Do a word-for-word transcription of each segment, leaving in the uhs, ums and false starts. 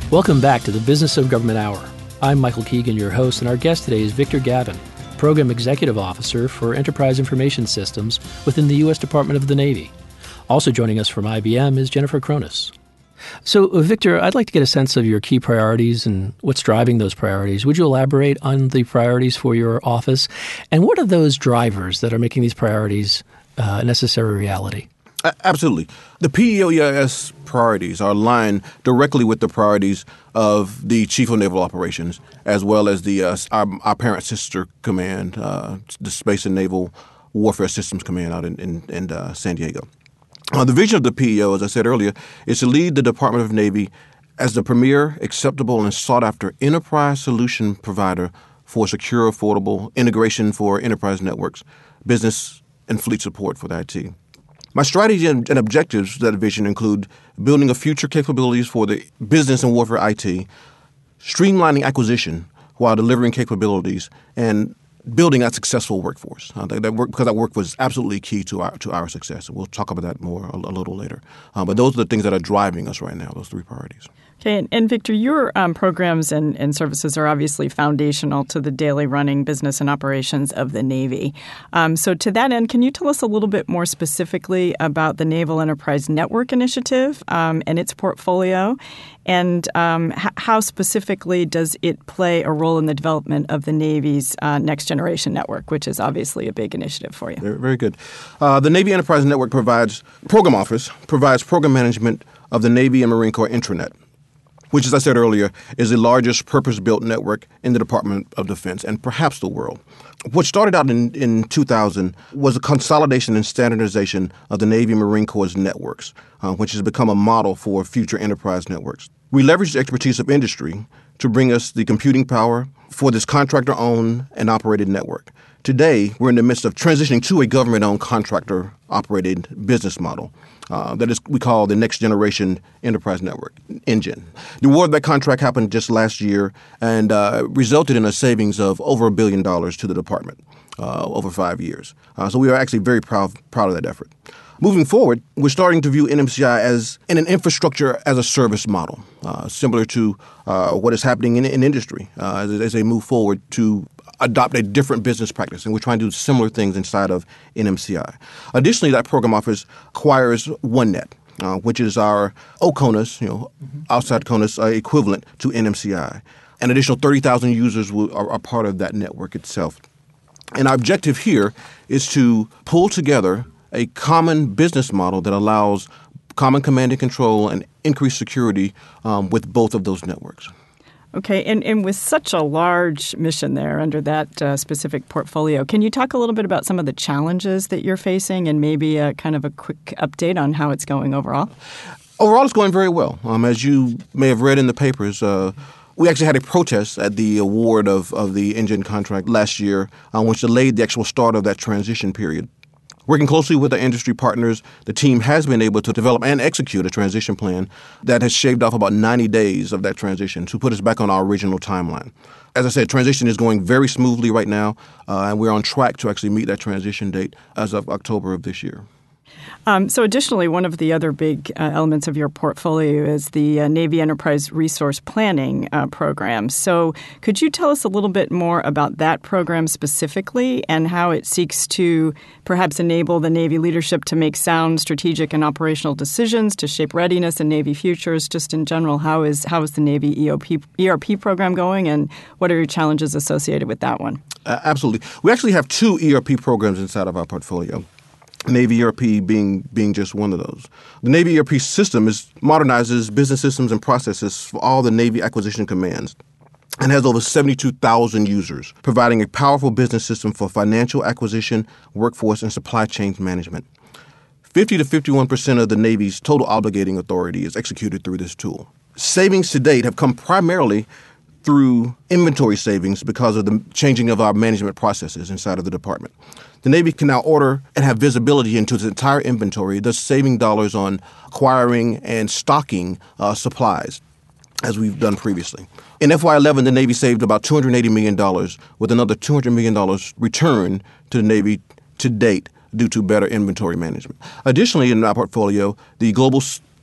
Welcome back to the Business of Government Hour. I'm Michael Keegan, your host, and our guest today is Victor Gavin, Program Executive Officer for Enterprise Information Systems within the U S Department of the Navy. Also joining us from I B M is Jennifer Cronus. So, uh, Victor, I'd like to get a sense of your key priorities and what's driving those priorities. Would you elaborate on the priorities for your office? And what are those drivers that are making these priorities uh, a necessary reality? Absolutely. The P E O E I S priorities are aligned directly with the priorities of the Chief of Naval Operations, as well as the uh, our, our parent sister command, uh, the Space and Naval Warfare Systems Command out in, in, in uh, San Diego. Uh, the vision of the P E O, as I said earlier, is to lead the Department of Navy as the premier, acceptable, and sought-after enterprise solution provider for secure, affordable integration for enterprise networks, business, and fleet support for the I T. My strategy and, and objectives of that vision include building a future capabilities for the business and warfare I T, streamlining acquisition while delivering capabilities, and building a successful workforce. Uh, that, that work, because that work was absolutely key to our to our success. We'll talk about that more a, a little later. Um, but those are the things that are driving us right now, those three priorities. Okay, and, and Victor, your um, programs and, and services are obviously foundational to the daily running business and operations of the Navy. Um, so to that end, can you tell us a little bit more specifically about the Naval Enterprise Network Initiative um, and its portfolio? And um, h- how specifically does it play a role in the development of the Navy's uh, next generation network, which is obviously a big initiative for you? Very, very good. Uh, the Navy Enterprise Network provides, program office provides program management of the Navy and Marine Corps intranet, which, as I said earlier, is the largest purpose-built network in the Department of Defense and perhaps the world. What started out in, in two thousand was a consolidation and standardization of the Navy and Marine Corps' networks, uh, which has become a model for future enterprise networks. We leveraged the expertise of industry to bring us the computing power for this contractor-owned and operated network. Today, we're in the midst of transitioning to a government-owned contractor-operated business model. Uh, that is, we call the Next Generation Enterprise Network, ENGINE. The award of that contract happened just last year and uh, resulted in a savings of over a billion dollars to the department uh, over five years. Uh, so we are actually very proud, proud of that effort. Moving forward, we're starting to view N M C I as in an infrastructure as a service model, uh, similar to uh, what is happening in, in industry uh, as, as they move forward to adopt a different business practice, and we're trying to do similar things inside of N M C I. Additionally, that program office acquires OneNet, uh, which is our OCONUS, you know, mm-hmm. outside CONUS uh, equivalent to N M C I. An additional thirty thousand users will, are, are part of that network itself. And our objective here is to pull together a common business model that allows common command and control and increased security um, with both of those networks. Okay, and, and with such a large mission there under that uh, specific portfolio, can you talk a little bit about some of the challenges that you're facing and maybe a kind of a quick update on how it's going overall? Overall, it's going very well. Um, as you may have read in the papers, uh, we actually had a protest at the award of, of the ENGINE contract last year, uh, which delayed the actual start of that transition period. Working closely with our industry partners, the team has been able to develop and execute a transition plan that has shaved off about ninety days of that transition to put us back on our original timeline. As I said, transition is going very smoothly right now, uh, and we're on track to actually meet that transition date as of October of this year. Um, so additionally, one of the other big uh, elements of your portfolio is the uh, Navy Enterprise Resource Planning uh, program. So could you tell us a little bit more about that program specifically and how it seeks to perhaps enable the Navy leadership to make sound strategic and operational decisions to shape readiness and Navy futures? Just in general, how is how is the Navy E O P, E R P program going, and what are your challenges associated with that one? Uh, absolutely. We actually have two E R P programs inside of our portfolio. Navy E R P being being just one of those. The Navy E R P system is modernizes business systems and processes for all the Navy acquisition commands and has over seventy-two thousand users, providing a powerful business system for financial acquisition, workforce, and supply chain management. fifty to fifty-one percent of the Navy's total obligating authority is executed through this tool. Savings to date have come primarily through inventory savings because of the changing of our management processes inside of the department. The Navy can now order and have visibility into its entire inventory, thus saving dollars on acquiring and stocking uh, supplies, as we've done previously. In F Y eleven, the Navy saved about two hundred eighty million dollars, with another two hundred million dollars returned to the Navy to date due to better inventory management. Additionally, in our portfolio, the Global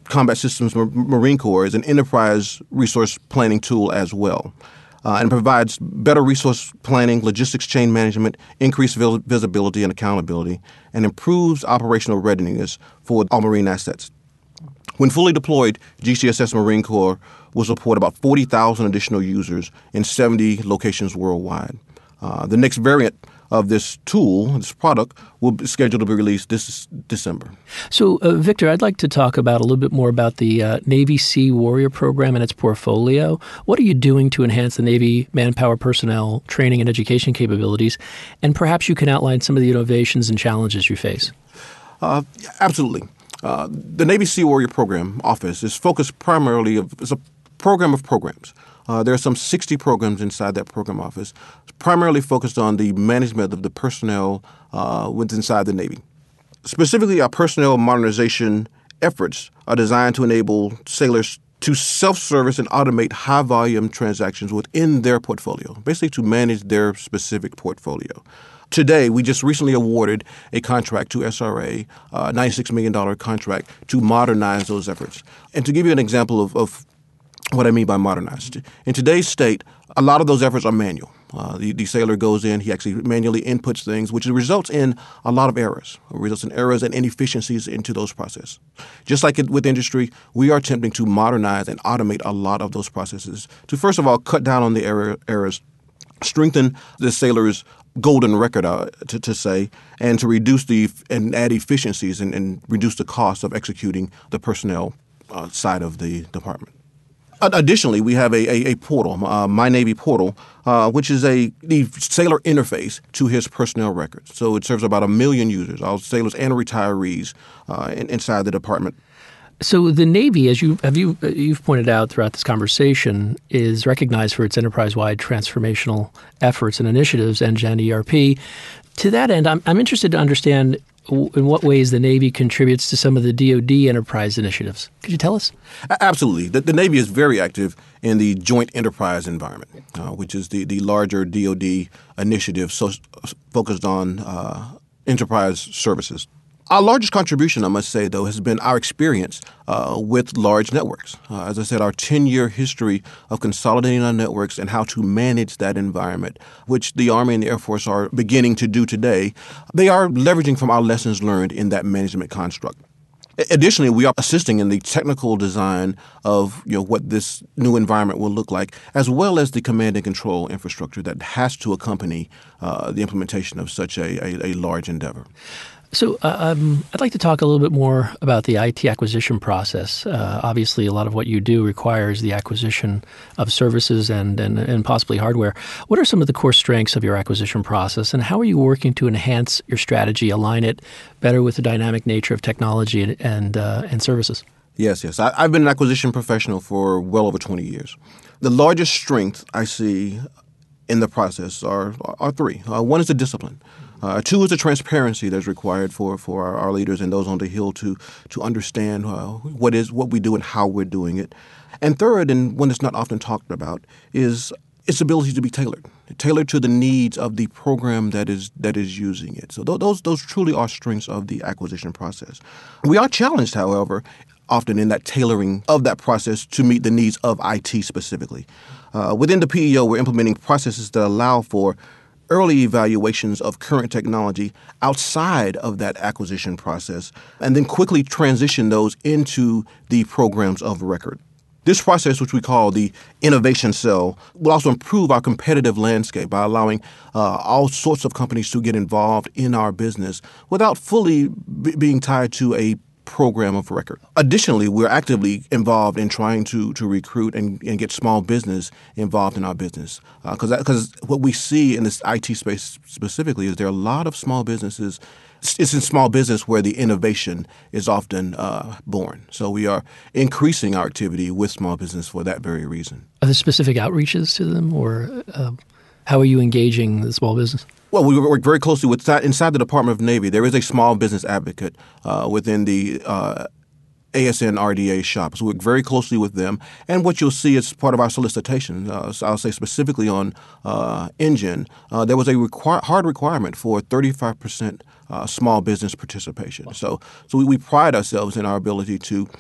Combat Systems Marine Corps is an enterprise resource planning tool as well. Uh, and provides better resource planning, logistics chain management, increased vis- visibility and accountability, and improves operational readiness for all marine assets. When fully deployed, G C S S Marine Corps will support about forty thousand additional users in seventy locations worldwide. Uh, the next variant of this tool, this product, will be scheduled to be released this December. So, uh, Victor, I'd like to talk about a little bit more about the uh, Navy Sea Warrior program and its portfolio. What are you doing to enhance the Navy manpower personnel training and education capabilities? And perhaps you can outline some of the innovations and challenges you face. Uh, absolutely. Uh, the Navy Sea Warrior Program Office is focused primarily of, it's a program of programs. Uh, there are some sixty programs inside that program office, primarily focused on the management of the personnel uh, within inside the Navy. Specifically, our personnel modernization efforts are designed to enable sailors to self-service and automate high-volume transactions within their portfolio, basically to manage their specific portfolio. Today, we just recently awarded a contract to S R A, a ninety-six million dollars contract, to modernize those efforts. And to give you an example of, of what I mean by modernized. In today's state, a lot of those efforts are manual. Uh, the, the sailor goes in, he actually manually inputs things, which results in a lot of errors. It results in errors and inefficiencies into those processes. Just like it, with industry, we are attempting to modernize and automate a lot of those processes to, first of all, cut down on the error, errors, strengthen the sailor's golden record, uh, to, to say, and to reduce the and add efficiencies and, and reduce the cost of executing the personnel uh, side of the department. Additionally, we have a, a, a portal, uh, My Navy Portal, uh, which is a the sailor interface to his personnel records. So it serves about a million users, all sailors and retirees uh, in, inside the department. So the Navy, as you have you you've pointed out throughout this conversation, is recognized for its enterprise-wide transformational efforts and initiatives, N G E N E R P. To that end, I'm I'm interested to understand in what ways the Navy contributes to some of the D O D enterprise initiatives. Could you tell us? Absolutely. The, the Navy is very active in the Joint Enterprise Environment, uh, which is the, the larger D O D initiative so, focused on uh, enterprise services. Our largest contribution, I must say, though, has been our experience uh, with large networks. Uh, as I said, our ten-year history of consolidating our networks and how to manage that environment, which the Army and the Air Force are beginning to do today, they are leveraging from our lessons learned in that management construct. Additionally, we are assisting in the technical design of you know what this new environment will look like, as well as the command and control infrastructure that has to accompany uh, the implementation of such a, a, a large endeavor. So uh, um, I'd like to talk a little bit more about the I T acquisition process. Uh, obviously, a lot of what you do requires the acquisition of services and, and, and possibly hardware. What are some of the core strengths of your acquisition process, and how are you working to enhance your strategy, align it better with the dynamic nature of technology and and, uh, and services? Yes, yes. I, I've been an acquisition professional for well over twenty years. The largest strength I see in the process are, are three. Uh, one is the discipline. Uh, two is the transparency that's required for, for our, our leaders and those on the Hill to to understand uh, what is what we do and how we're doing it. And third, and one that's not often talked about, is its ability to be tailored, tailored to the needs of the program that is that is using it. So th- those those truly are strengths of the acquisition process. We are challenged, however, often in that tailoring of that process to meet the needs of I T specifically. Uh, within the P E O, we're implementing processes that allow for early evaluations of current technology outside of that acquisition process, and then quickly transition those into the programs of record. This process, which we call the innovation cell, will also improve our competitive landscape by allowing uh, all sorts of companies to get involved in our business without fully b- being tied to a program of record. Additionally, we're actively involved in trying to to recruit and, and get small business involved in our business. Because uh, because what we see in this I T space specifically is there are a lot of small businesses. It's in small business where the innovation is often uh, born. So we are increasing our activity with small business for that very reason. Are there specific outreaches to them, or uh, how are you engaging the small business? Well, we work very closely with inside the Department of Navy. There is a small business advocate uh, within the uh, A S N R D A shop. So we work very closely with them. And what you'll see is part of our solicitation, uh, so I'll say specifically on uh, N G E N, uh, there was a requir- hard requirement for thirty-five percent uh, small business participation. So, so we, we pride ourselves in our ability to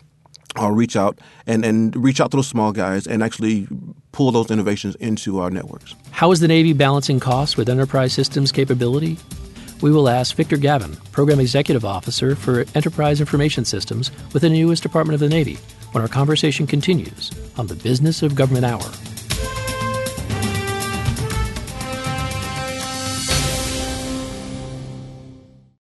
uh, reach out and, and reach out to those small guys and actually pull those innovations into our networks. How is the Navy balancing costs with enterprise systems capability? We will ask Victor Gavin, Program Executive Officer for Enterprise Information Systems within the U S Department of the Navy, when our conversation continues on the Business of Government Hour.